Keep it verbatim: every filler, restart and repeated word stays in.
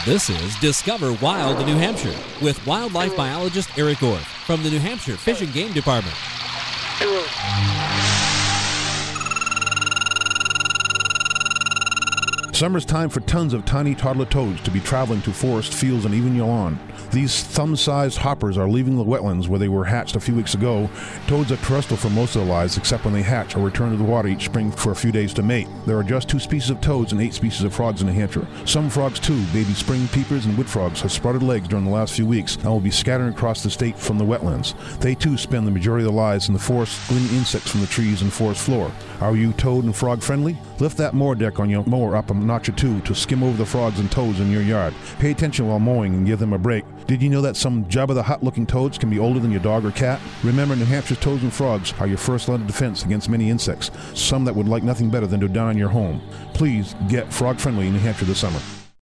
This is Discover Wild in New Hampshire with wildlife biologist Eric Orth from the New Hampshire Fish and Game Department. Summer's time for tons of tiny toddler toads to be traveling to forest, fields, and even your lawn. These thumb-sized hoppers are leaving the wetlands where they were hatched a few weeks ago. Toads are terrestrial for most of their lives, except when they hatch or return to the water each spring for a few days to mate. There are just two species of toads and eight species of frogs in New Hampshire. Some frogs, too, baby spring peepers and wood frogs, have sprouted legs during the last few weeks and will be scattering across the state from the wetlands. They, too, spend the majority of their lives in the forest, gleaning insects from the trees and forest floor. Are you toad and frog friendly? Lift that mower deck on your mower up a notch or two to skim over the frogs and toads in your yard. Pay attention while mowing and give them a break. Did you know that some Jabba the Hutt-looking toads can be older than your dog or cat? Remember, New Hampshire's toads and frogs are your first line of defense against many insects, some that would like nothing better than to die on your home. Please get frog-friendly in New Hampshire this summer.